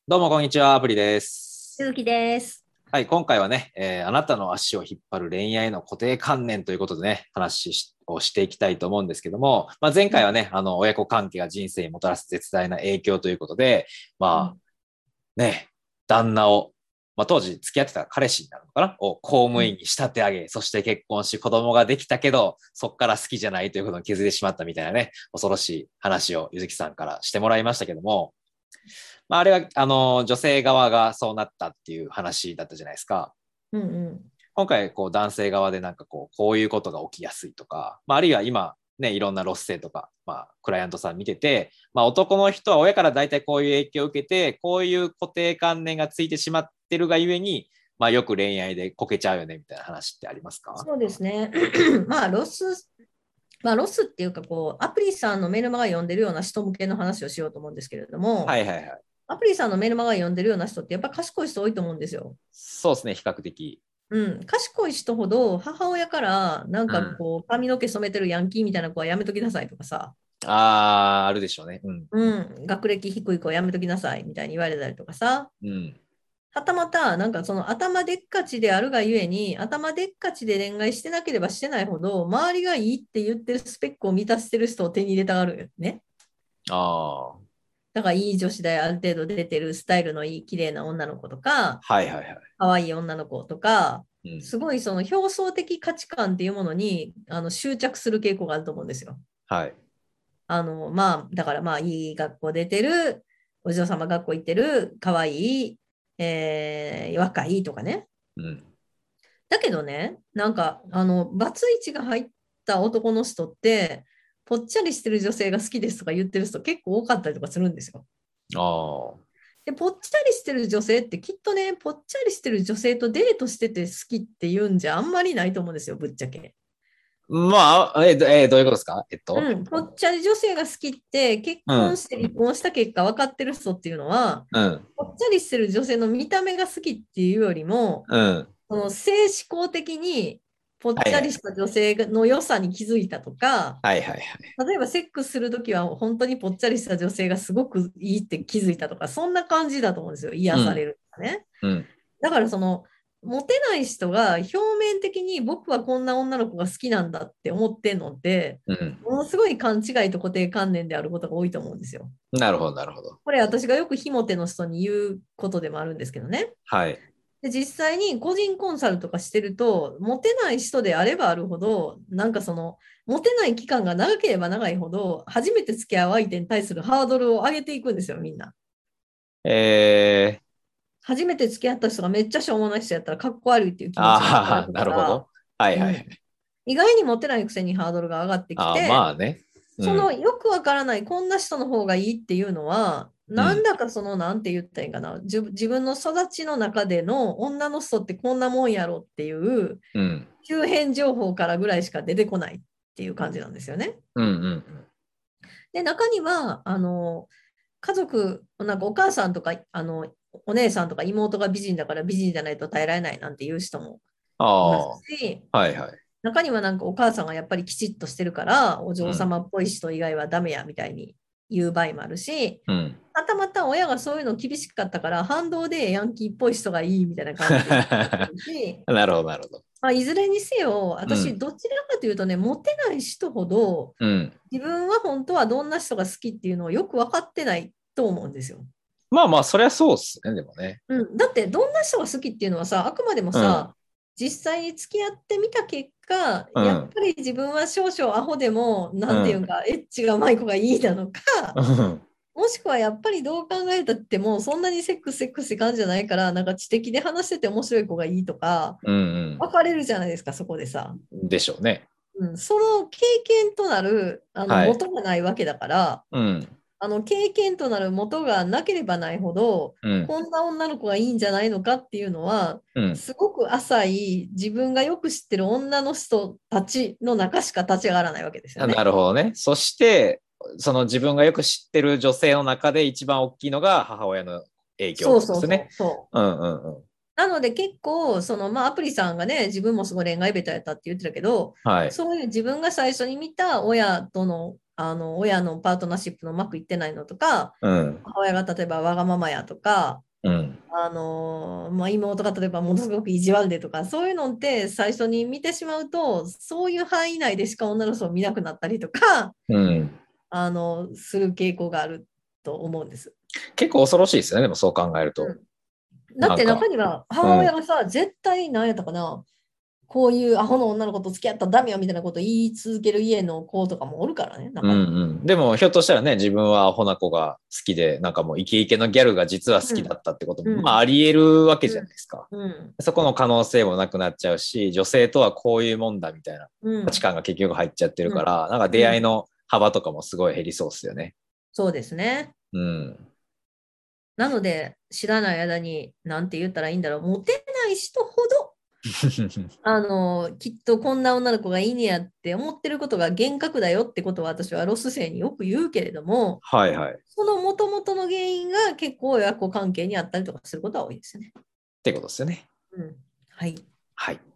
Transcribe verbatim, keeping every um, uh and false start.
どうもこんにちは、アプリです。 鈴木です。 はい、今回はね、えーあなたの足を引っ張る恋愛の固定観念ということでね、話しをしていきたいと思うんですけども、まあ、前回はね、あの、親子関係が人生にもたらす絶大な影響ということで、まあ、 うん、 ね、旦那を、まあ、当時付き合ってた彼氏になるのかなを公務員に仕立て上げ、そして結婚し子供ができたけど、そっから好きじゃないということに気づいてしまったみたいなね、恐ろしい話をゆずきさんからしてもらいましたけども、まあ、あれは、あの、女性側がそうなったっていう話だったじゃないですか。 うんうん。 今回、こう、男性側でなんかこう、こういうことが起きやすいとか、まあ、あるいは今、ね、いろんなロス性とか、まあ、クライアントさん見てて、まあ、男の人は親から大体こういう影響を受けて、こういう固定観念がついてしまってるがゆえに、まあ、よく恋愛でこけちゃうよね、みたいな話ってありますか？ そうですね。まあ、ロス、まあ、ロスっていうか、こう、アプリさんのメルマガ読んでるような人向けの話をしようと思うんですけれども、 はいはいはい。 アプリさんのメルマガ読んでるような人って、やっぱ賢い人多いと思うんですよ。 そうですね、比較的。 うん、賢い人ほど母親からなんうん。 かこう髪の毛染めてるヤンキーみたいな子はやめときなさいとかさ、 ああ、あるでしょうね。うん。 うん、学歴低い子はやめときなさいみたいに言われたりとかさ、 うん。 はたまた、なんかその頭でっかちであるがゆえに、頭でっかちで恋愛してなければしてないほど、周りがいいって言ってるスペックを満たしてる人を手に入れたがるよね。 ああ、 だからいい女子大ある程度出てるスタイルのいい綺麗な女の子とか、 はいはいはい。 可愛い女の子とか、 うん。 すごいその表層的価値観っていうものにあの執着する傾向があると思うんですよ。 はい。 あの、まあ、だからまあ、いい学校出てる、お嬢様学校行ってる、可愛い、えー若いとかね。 うん。 だけどね、なんか、あの、バツイチが入った男の人って、ぽっちゃりしてる女性が好きですとか言ってる人結構多かったりとかするんですよ。 ああ。 で、ぽっちゃりしてる女性ってきっとね、ぽっちゃりしてる女性とデートしてて好きって言うんじゃあんまりないと思うんですよ、ぶっちゃけ。 まあ、え、どえ、どういうことですか？えっと。 うん、ぽっちゃり女性が好きって結うん、 婚して離婚した結果分かってる人っていうのは、 うん、 ぽっちゃりしてる女性の見た目が好きっていうよりも、 うん。 その性思考的にぽっはいはい。 ちゃりした女性の良さに気づいたとか、 はいはいはい。 例えばセックスするときは本当にぽっちゃりした女性がすごくいいって気づいたとか、そんな感じだと思うんですよ。癒されうん、 るとかね。 うん、 だからその、モテない人が表面的に僕はこんな女の子が好きなんだって思ってんのって、 うん。 ものすごい勘違いと固定観念であることが多いと思うんですよ。 なるほど、なるほど。 これ私がよく非モテの人に言うことでもあるんですけどね。 はい。 で、実際に個人コンサルとかしてると、モテない人であればあるほど、なんかその、モテない期間が長ければ長いほど、初めて付き合う相手に対するハードルを上げていくんですよ、みんな。 えー、 初めて付き合った人がめっちゃしょうもない人やったら、かっこ悪いっていう気持ちが働ああ、 くなるほど。 から、 はいうん。 はいはい。 意外にモテないくせにハードルが上がってきああ、 て、 まあね。うそのん、 よくわからないこんな人の方がいいっていうのは、 うん、 なんだかその、なんて言ったらいいかな、自自分の育ちの中での女の人ってこんなもんやろっていううん、 周辺情報からぐらいしか出てこないっていう感じなんですよね。 うん、うん。 で、中には、あの、家族、なんかお母さんとか、あの、お姉さんとか妹が美人だから美人じゃないと耐えられないなんていう人もあいますあ、 し、 はいはい。 中にはなんかお母さんがやっぱりきちっとしてるから、お嬢うん、 様っぽい人以外はダメやみたいに言う場合もあるし、 うん。 はたまた親がそういうの厳しかったから、反動でヤンキーっぽい人がいいみたいな感じで言ってるし、 なるほど、なるほど。 まあ、いずれにせよ、私、 うん、 どちらかというとね、モテない人ほど、 うん。 自分は本当はどんな人が好きっていうのをよく分かってないと思うんですよ。 まあまあ、そりゃそうっすね、でもね。 うん、だって、どんな人が好きっていうのはさ、あくまでもうん、 さ、実際に付き合ってみた結果、 うん、 やっぱり自分は少々アホでも、 うん、 なんていうか、エッチがうまい子がいいなのか、 うん、 もしくはやっぱりどう考えたっても、そんなにセックスセックスって感じじゃないから、なんか知的で話してて面白い子がいいとか、 うん、 分かれるじゃないですか、そこでさ。 うん。でしょうね。 うん、その経験となるあのはい。 元がないわけだから、 うん、 あの経験となる元がなければないほど、 うん、 こんな女の子がいいんじゃないのかっていうのは、 うん。 すごく浅い自分がよく知ってる女の人たちの中しか立ち上がらないわけですよあ、なね。 るほどね。そして、その自分がよく知ってる女性の中で一番大きいのが母親の影響っそうそうてことですね。 そうそう。 うんうんうん。 なので結構、そのまあアプリさんがね、自分もすごい恋愛ベタやったって言ってたけど、 はい。 そういう自分が最初に見た親とのあの親のパートナーシップのうまくいってないのとか、 うん。 母親が例えばわがままやとか、 うん。 あのまあ、妹が例えばものすごく意地悪でとか、そういうのって最初に見てしまうと、そういう範囲内でしか女の人を見なくなったりとか、 うん。 あのする傾向があると思うんです。 結構恐ろしいですよね、でもそう考えると。 うん、だって中なんか、 にはうん。 母親がさ、絶対何やったかな、こういうアホの女の子と付き合ったらダメよみたいなことを言い続ける家の子とかもおるからね、 うん中には。 うん。でも、ひょっとしたらね、自分はアホな子が好きで、なんかもうイケイケのギャルが実は好うん、 きだったってことも、まあ、 うん、 あり得るわけじゃうん、 ないですか。 うん、 そこの可能性もなくなっちゃうし、女性とはこういうもんだみたいなうん、 価値観が結局入っちゃってるうん、 から、なんか出うん、 会いの幅とかもすごい減りそうですよね。 そうですね。 うん。 なので、知らない間に、なんて言ったらいいんだろう、モテない人ほど、あの、きっとこんな女の子がいいねやって思ってることが幻覚だよってことは私はロス生によく言うけれども、 はいはい。っその元々の原因が結構親子関係にあったりとかすることは多いですよね。 てことですよね。 うん。はい。 はい。